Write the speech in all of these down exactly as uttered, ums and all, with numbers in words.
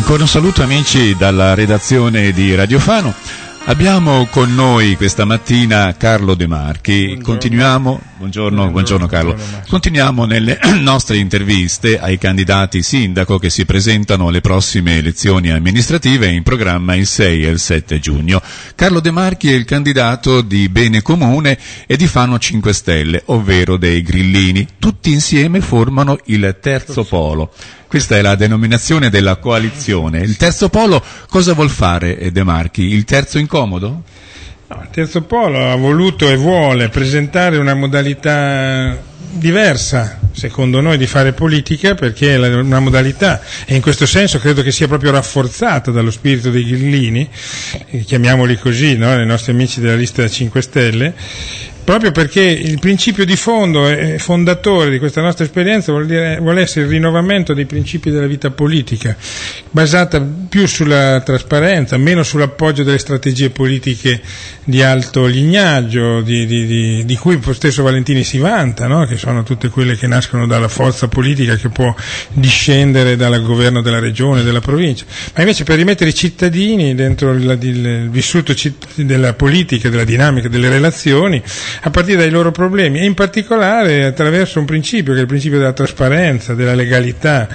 Ancora un saluto amici dalla redazione di Radio Fano. Abbiamo con noi questa mattina Carlo De Marchi. Buongiorno. Continuiamo, buongiorno, buongiorno, buongiorno Carlo. Buongiorno, Continuiamo nelle nostre interviste ai candidati sindaco che si presentano alle prossime elezioni amministrative, in programma il sei e il sette giugno. Carlo De Marchi è il candidato di Bene Comune e di Fano cinque Stelle, ovvero dei Grillini. Tutti insieme formano il terzo polo. Questa è la denominazione della coalizione. Il terzo polo cosa vuol fare De Marchi? Il terzo incomodo? No, il terzo polo ha voluto e vuole presentare una modalità diversa, secondo noi, di fare politica, perché è una modalità, e in questo senso credo che sia proprio rafforzata dallo spirito dei Grillini, chiamiamoli così, no? I nostri amici della lista cinque Stelle, proprio perché il principio di fondo e fondatore di questa nostra esperienza vuol dire, vuole essere il rinnovamento dei principi della vita politica, basata più sulla trasparenza, meno sull'appoggio delle strategie politiche di alto lignaggio, di, di, di, di cui stesso Valentini si vanta, no? Che sono tutte quelle che nascono dalla forza politica che può discendere dal governo della regione, della provincia, ma invece per rimettere i cittadini dentro il, il vissuto citt- della politica, della dinamica, delle relazioni, a partire dai loro problemi, e in particolare attraverso un principio che è il principio della trasparenza, della legalità,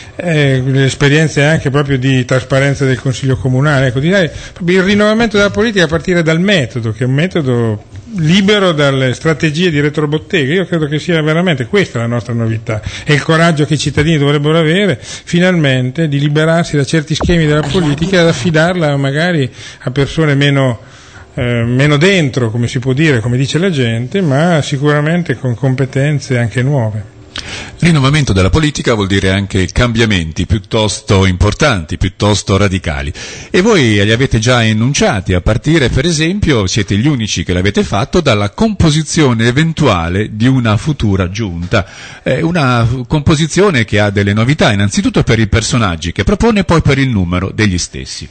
eh, le esperienze anche proprio di trasparenza del Consiglio Comunale, ecco, di dare il rinnovamento della politica a partire dal metodo, che è un metodo libero dalle strategie di retrobottega. Io credo che sia veramente questa la nostra novità, e il coraggio che i cittadini dovrebbero avere finalmente di liberarsi da certi schemi della politica e ad affidarla magari a persone meno Eh, meno dentro, come si può dire, come dice la gente, ma sicuramente con competenze anche nuove. Rinnovamento della politica vuol dire anche cambiamenti piuttosto importanti, piuttosto radicali, e voi li avete già enunciati, a partire per esempio, siete gli unici che l'avete fatto, dalla composizione eventuale di una futura giunta, eh, una composizione che ha delle novità, innanzitutto per i personaggi che propone, poi per il numero degli stessi.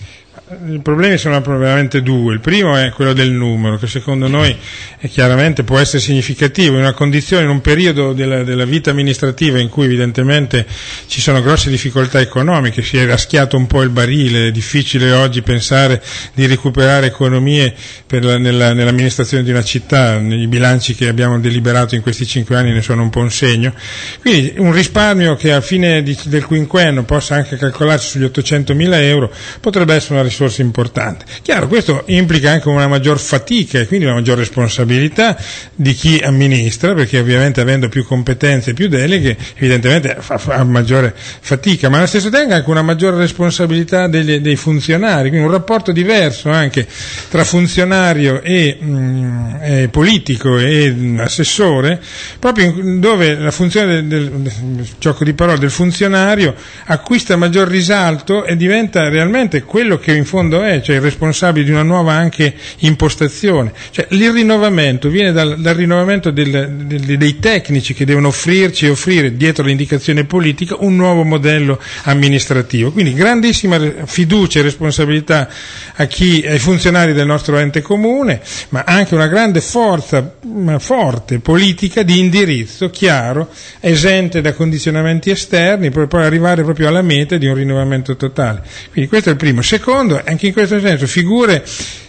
I problemi sono veramente due. Il primo è quello del numero, che secondo noi è chiaramente può essere significativo in una condizione, in un periodo della, della vita amministrativa in cui evidentemente ci sono grosse difficoltà economiche, si è raschiato un po' il barile, è difficile oggi pensare di recuperare economie per la, nella, nell'amministrazione di una città. I bilanci che abbiamo deliberato in questi cinque anni ne sono un po' un segno, quindi un risparmio che a fine di, del quinquennio possa anche calcolarsi sugli ottocentomila euro potrebbe essere una risorsa importante. Chiaro, questo implica anche una maggior fatica e quindi una maggior responsabilità di chi amministra, perché ovviamente avendo più competenze e più deleghe evidentemente fa, fa maggiore fatica, ma allo stesso tempo anche una maggiore responsabilità degli, dei funzionari, quindi un rapporto diverso anche tra funzionario e, mh, e politico e mh, assessore, proprio in, dove la funzione del, del, del gioco di parole del funzionario acquista maggior risalto e diventa realmente quello che in fondo è, cioè il responsabile di una nuova anche impostazione. Cioè il rinnovamento viene dal, dal rinnovamento del, del, dei tecnici che devono offrirci e offrire dietro l'indicazione politica un nuovo modello amministrativo. Quindi grandissima fiducia e responsabilità a chi, ai funzionari del nostro ente comune, ma anche una grande forza forte politica di indirizzo chiaro, esente da condizionamenti esterni, per poi arrivare proprio alla meta di un rinnovamento totale. Quindi questo è il primo. Secondo, anche in questo senso, figure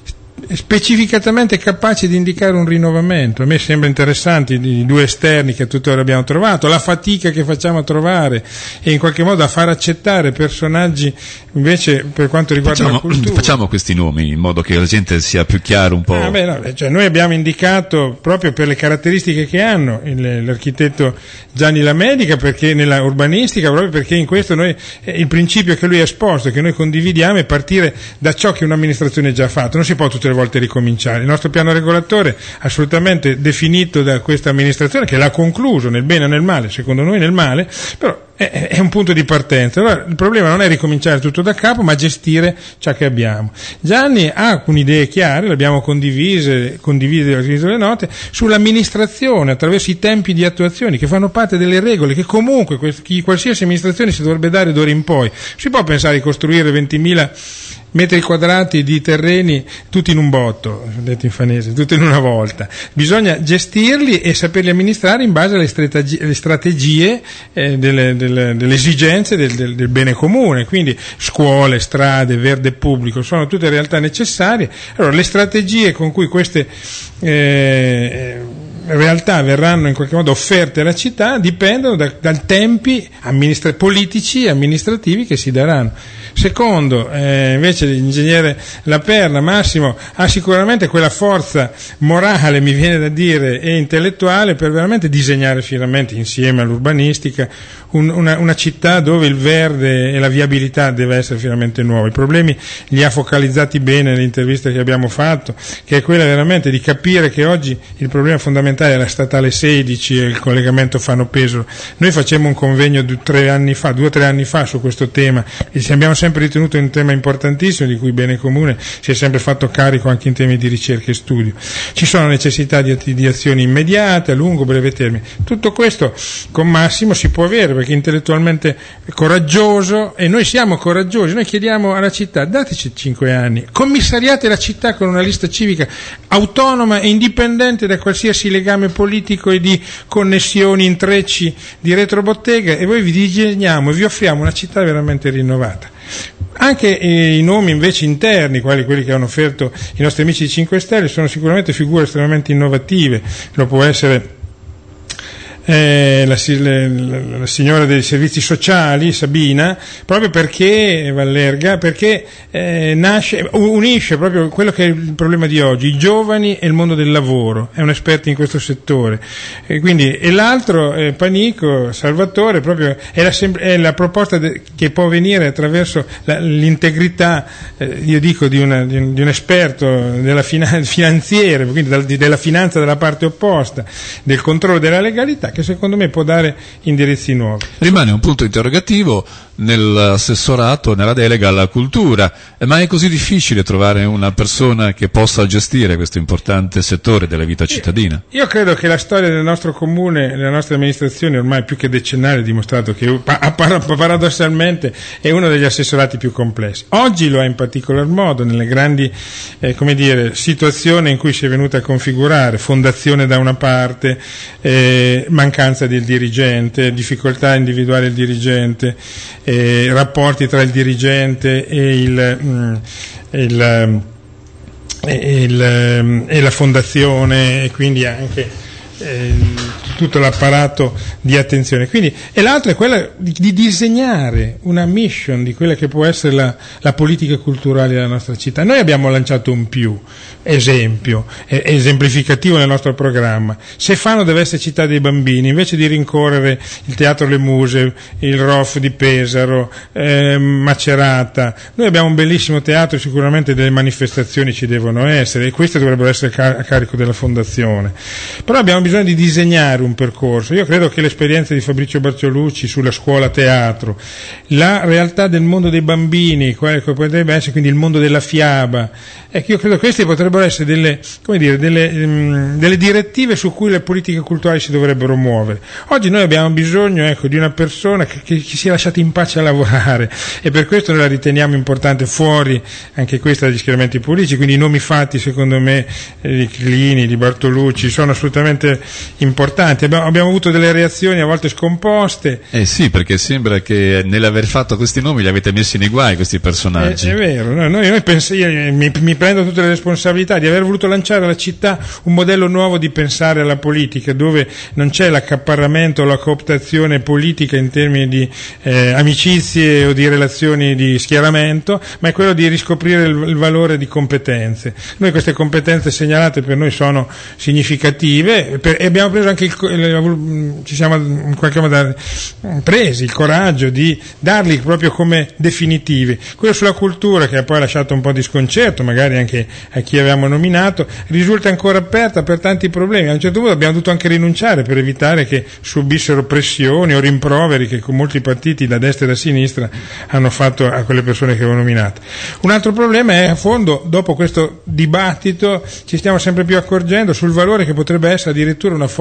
specificatamente capaci di indicare un rinnovamento. A me sembra interessante i due esterni che tuttora abbiamo trovato, la fatica che facciamo a trovare e in qualche modo a far accettare personaggi invece per quanto riguarda facciamo, la cultura. Facciamo questi nomi in modo che la gente sia più chiaro un po'. Ah, beh, no, cioè noi abbiamo indicato proprio per le caratteristiche che hanno il, l'architetto Gianni Lamedica, perché nella urbanistica, proprio perché in questo noi il principio che lui ha esposto, che noi condividiamo, è partire da ciò che un'amministrazione ha già fatto, non si può tutte le volte ricominciare. Il nostro piano regolatore assolutamente definito da questa amministrazione, che l'ha concluso nel bene e nel male, secondo noi nel male, però è, è un punto di partenza. Allora il problema non è ricominciare tutto da capo, ma gestire ciò che abbiamo. Gianni ha alcune idee chiare, le abbiamo condivise, condivise le note, sull'amministrazione attraverso i tempi di attuazione che fanno parte delle regole che comunque qualsiasi amministrazione si dovrebbe dare d'ora in poi. Si può pensare di costruire ventimila metri quadrati di terreni tutti in un botto, detto in fanese, tutti in una volta. Bisogna gestirli e saperli amministrare in base alle strategie, alle strategie eh, delle, delle, delle esigenze del, del, del bene comune. Quindi scuole, strade, verde pubblico sono tutte realtà necessarie. Allora le strategie con cui queste eh, realtà verranno in qualche modo offerte alla città dipendono da, dai tempi amministra- politici e amministrativi che si daranno. Secondo, eh, invece l'ingegnere Laperna, Massimo, ha sicuramente quella forza morale, mi viene da dire, e intellettuale per veramente disegnare finalmente, insieme all'urbanistica, un, una, una città dove il verde e la viabilità deve essere finalmente nuova. I problemi li ha focalizzati bene nell'intervista che abbiamo fatto, che è quella veramente di capire che oggi il problema fondamentale è la statale sedici e il collegamento Fano-Pesaro. Noi facemmo un convegno due, tre anni fa, due o tre anni fa su questo tema e ci abbiamo sempre ritenuto un tema importantissimo di cui il bene comune si è sempre fatto carico anche in temi di ricerca e studio. Ci sono necessità di, di azioni immediate, a lungo, breve termine. Tutto questo con Massimo si può avere perché è intellettualmente coraggioso e noi siamo coraggiosi. Noi chiediamo alla città, dateci cinque anni, commissariate la città con una lista civica autonoma e indipendente da qualsiasi legame politico e di connessioni, intrecci di retrobottega e voi vi disegniamo e vi offriamo una città veramente rinnovata. Anche eh, i nomi invece interni, quali quelli che hanno offerto i nostri amici di cinque Stelle, sono sicuramente figure estremamente innovative. Lo può essere eh, la, la, la signora dei servizi sociali, Sabina, proprio perché Vallerga, perché eh, nasce, unisce proprio quello che è il problema di oggi, i giovani e il mondo del lavoro, è un esperto in questo settore. E, quindi, e l'altro, eh, Panico, Salvatore, proprio è la, è la proposta de, che può venire attraverso la, l'integrità, eh, io dico, di, una, di, un, di un esperto della finan- finanziere, quindi dal, di, della finanza dalla parte opposta, del controllo della legalità, che secondo me può dare indirizzi nuovi. Rimane un punto interrogativo nell'assessorato, nella delega alla cultura, ma è così difficile trovare una persona che possa gestire questo importante settore della vita cittadina? Io, io credo che la storia del nostro comune, della nostra amministrazione, ormai più che decennale, ha dimostrato che paradossalmente è uno degli assessorati più complessi. Oggi lo è in particolar modo nelle grandi eh, come dire, situazioni in cui si è venuta a configurare fondazione da una parte, eh, mancanza del dirigente, difficoltà a individuare il dirigente, eh, rapporti tra il dirigente e il, mm, il, e, il, e la fondazione e quindi anche eh, tutto l'apparato di attenzione. Quindi, e l'altra è quella di, di disegnare una mission di quella che può essere la, la politica culturale della nostra città. Noi abbiamo lanciato un più esempio, eh, esemplificativo nel nostro programma. Se Fano deve essere città dei bambini, invece di rincorrere il Teatro Le Muse, il R O F di Pesaro, eh, Macerata, noi abbiamo un bellissimo teatro, sicuramente delle manifestazioni ci devono essere e queste dovrebbero essere a carico della fondazione. Però abbiamo bisogno di disegnare un percorso. Io credo che l'esperienza di Fabrizio Barciolucci sulla scuola teatro, la realtà del mondo dei bambini, quale potrebbe essere quindi il mondo della fiaba, ecco, io credo che queste potrebbero essere delle, come dire, delle, um, delle direttive su cui le politiche culturali si dovrebbero muovere. Oggi noi abbiamo bisogno, ecco, di una persona che, che, che sia lasciata in pace a lavorare e per questo noi la riteniamo importante fuori anche questa dagli schieramenti politici, quindi i nomi fatti secondo me eh, di Clini, di Bartolucci sono assolutamente importanti. Abbiamo, abbiamo avuto delle reazioni a volte scomposte. Eh sì, perché sembra che nell'aver fatto questi nomi li avete messi nei guai questi personaggi. È, è vero, noi, noi, noi pens- io, mi, mi prendo tutte le responsabilità di aver voluto lanciare alla città un modello nuovo di pensare alla politica, dove non c'è l'accaparramento o la cooptazione politica in termini di eh, amicizie o di relazioni di schieramento, ma è quello di riscoprire il, il valore di competenze. Noi queste competenze segnalate per noi sono significative per, e abbiamo preso anche il, il, ci siamo in qualche modo presi il coraggio di darli proprio come definitivi. Quello sulla cultura, che ha poi lasciato un po' di sconcerto magari anche a chi avevamo nominato, risulta ancora aperta per tanti problemi. A un certo punto abbiamo dovuto anche rinunciare per evitare che subissero pressioni o rimproveri che con molti partiti da destra e da sinistra hanno fatto a quelle persone che avevo nominato. Un altro problema è, a fondo, dopo questo dibattito ci stiamo sempre più accorgendo sul valore che potrebbe essere addirittura una, for-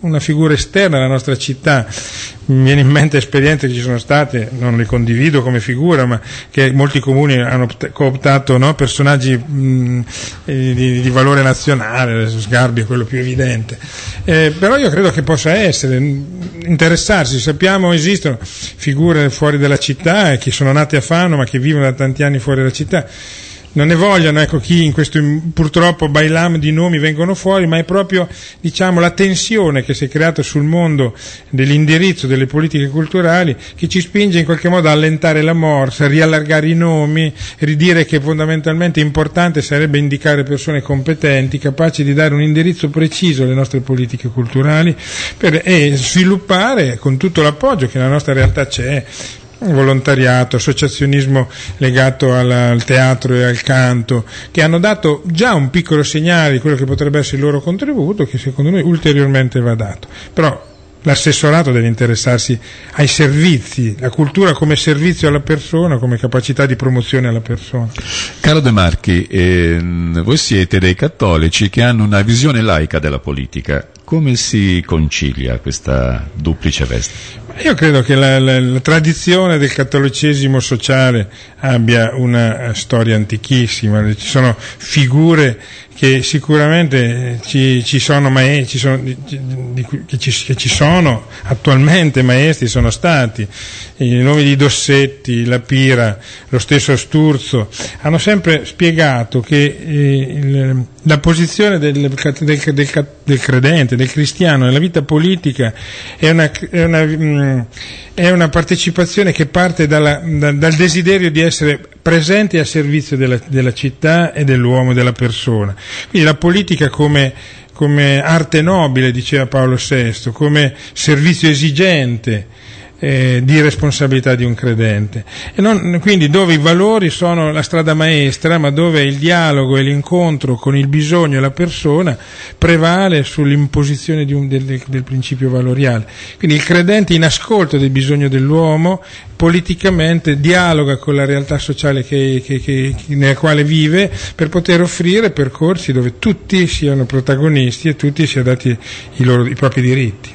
una figura esterna alla nostra città. Mi viene in mente esperienze che ci sono state, non le condivido come figura, ma che molti comuni hanno cooptato, no? Personaggi mh, di, di valore nazionale, Sgarbi è quello più evidente. Eh, però io credo che possa essere, interessarsi, sappiamo esistono figure fuori dalla città e che sono nate a Fano ma che vivono da tanti anni fuori dalla città. Non ne vogliono, ecco, chi in questo purtroppo bailam di nomi vengono fuori, ma è proprio, diciamo, la tensione che si è creata sul mondo dell'indirizzo delle politiche culturali che ci spinge in qualche modo a allentare la morsa, a riallargare i nomi, ridire che fondamentalmente importante sarebbe indicare persone competenti, capaci di dare un indirizzo preciso alle nostre politiche culturali per, e sviluppare con tutto l'appoggio che nella nostra realtà c'è, volontariato, associazionismo legato al, al teatro e al canto, che hanno dato già un piccolo segnale di quello che potrebbe essere il loro contributo, che secondo noi ulteriormente va dato. Però l'assessorato deve interessarsi ai servizi, la cultura come servizio alla persona, come capacità di promozione alla persona. Carlo De Marchi, eh, voi siete dei cattolici che hanno una visione laica della politica. Come si concilia questa duplice veste? Io credo che la, la, la tradizione del cattolicesimo sociale abbia una storia antichissima, ci sono figure che sicuramente ci, ci sono maestri, ci sono, di, di, che, ci, che ci sono attualmente maestri, sono stati i nomi di Dossetti, La Pira, lo stesso Sturzo, hanno sempre spiegato che eh, il, la posizione del, del, del, del credente, del cristiano nella vita politica è una, è una, è una partecipazione che parte dalla, da, dal desiderio di essere presente a servizio della, della città e dell'uomo e della persona. Quindi la politica come, come arte nobile, diceva Paolo sesto, come servizio esigente Eh, di responsabilità di un credente, e non, quindi dove i valori sono la strada maestra, ma dove il dialogo e l'incontro con il bisogno e la persona prevale sull'imposizione di un, del, del principio valoriale. Quindi il credente, in ascolto del bisogno dell'uomo, politicamente dialoga con la realtà sociale che, che, che, nella quale vive, per poter offrire percorsi dove tutti siano protagonisti e tutti siano dati i, loro, i propri diritti.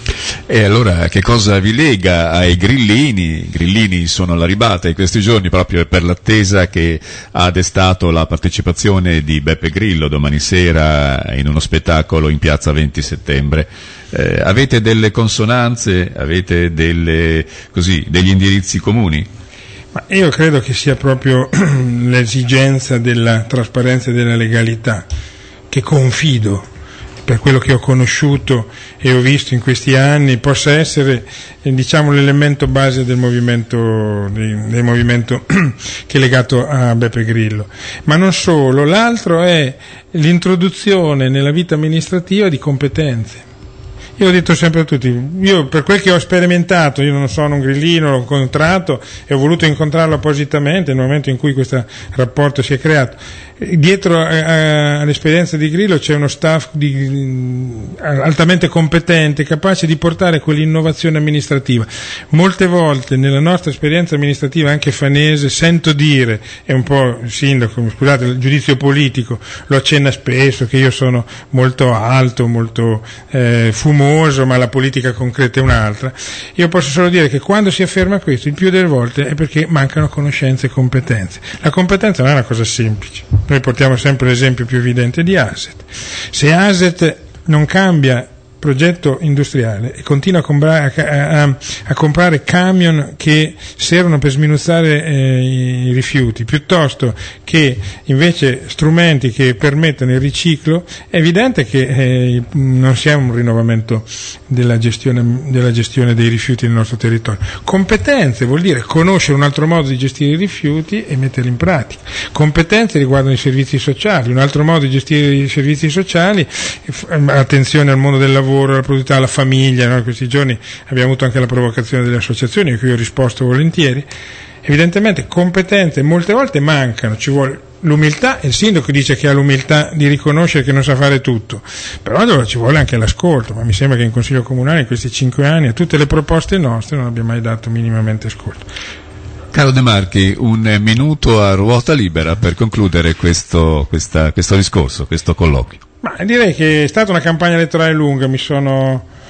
E allora che cosa vi lega ai grillini? I grillini sono alla ribalta in questi giorni proprio per l'attesa che ha destato la partecipazione di Beppe Grillo domani sera in uno spettacolo in piazza venti settembre. Eh, avete delle consonanze, avete delle, così, degli indirizzi comuni? Ma io credo che sia proprio l'esigenza della trasparenza e della legalità, che confido, per quello che ho conosciuto e ho visto in questi anni, possa essere eh, diciamo l'elemento base del movimento, del, del movimento che è legato a Beppe Grillo. Ma non solo, l'altro è l'introduzione nella vita amministrativa di competenze. Io ho detto sempre a tutti, io per quel che ho sperimentato, io non sono un grillino, l'ho incontrato e ho voluto incontrarlo appositamente nel momento in cui questo rapporto si è creato. Dietro a, a, all'esperienza di Grillo c'è uno staff di, altamente competente, capace di portare quell'innovazione amministrativa. Molte volte nella nostra esperienza amministrativa, anche fanese, sento dire, è un po' il sindaco, scusate, il giudizio politico lo accenna spesso, che io sono molto alto, molto eh, fumoso, ma la politica concreta è un'altra. Io posso solo dire che quando si afferma questo, il più delle volte è perché mancano conoscenze e competenze. La competenza non è una cosa semplice. Noi portiamo sempre l'esempio più evidente di Aset. Se Aset non cambia progetto industriale e continua a comprare, a, a, a comprare camion che servono per sminuzzare eh, i rifiuti, piuttosto che invece strumenti che permettono il riciclo, è evidente che eh, non sia un rinnovamento della gestione, della gestione dei rifiuti nel nostro territorio. Competenze vuol dire conoscere un altro modo di gestire i rifiuti e metterli in pratica. Competenze riguardano i servizi sociali, un altro modo di gestire i servizi sociali, attenzione al mondo del lavoro, alla produttività, alla famiglia, no? In questi giorni abbiamo avuto anche la provocazione delle associazioni a cui ho risposto volentieri. Evidentemente competenze molte volte mancano, ci vuole l'umiltà, il sindaco dice che ha l'umiltà di riconoscere che non sa fare tutto, però allora ci vuole anche l'ascolto, ma mi sembra che in Consiglio Comunale in questi cinque anni a tutte le proposte nostre non abbia mai dato minimamente ascolto. Carlo De Marchi, un minuto a ruota libera per concludere questo, questa, questo discorso, questo colloquio. Ma direi che è stata una campagna elettorale lunga, mi sono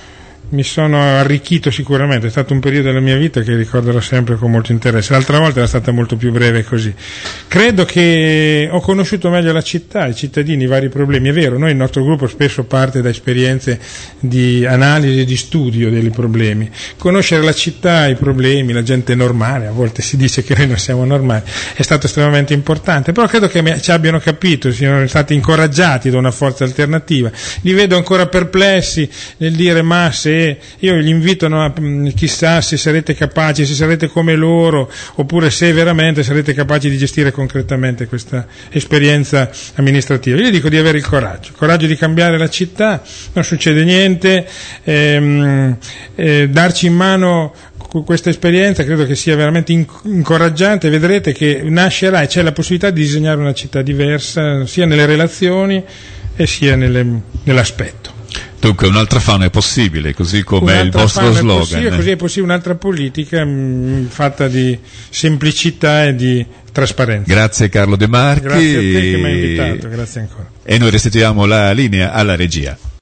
mi sono arricchito sicuramente, è stato un periodo della mia vita che ricorderò sempre con molto interesse. L'altra volta era stata molto più breve così. Credo che ho conosciuto meglio la città, i cittadini, i vari problemi. È vero, noi il nostro gruppo spesso parte da esperienze di analisi e di studio dei problemi. Conoscere la città, i problemi, la gente normale, a volte si dice che noi non siamo normali, è stato estremamente importante, però credo che ci abbiano capito, siano stati incoraggiati da una forza alternativa. Li vedo ancora perplessi nel dire ma se io gli invito a chissà se sarete capaci, se sarete come loro, oppure se veramente sarete capaci di gestire concretamente questa esperienza amministrativa. Io dico di avere il coraggio, il coraggio di cambiare la città, non succede niente, ehm, eh, darci in mano questa esperienza credo che sia veramente incoraggiante. Vedrete che nascerà e c'è la possibilità di disegnare una città diversa sia nelle relazioni e sia nelle, nell'aspetto. Dunque un'altra Fano è possibile, così come è il vostro slogan. È possibile, così è possibile un'altra politica mh, fatta di semplicità e di trasparenza. Grazie Carlo De Marchi. Grazie a te che mi hai invitato, grazie ancora. E noi restituiamo la linea alla regia.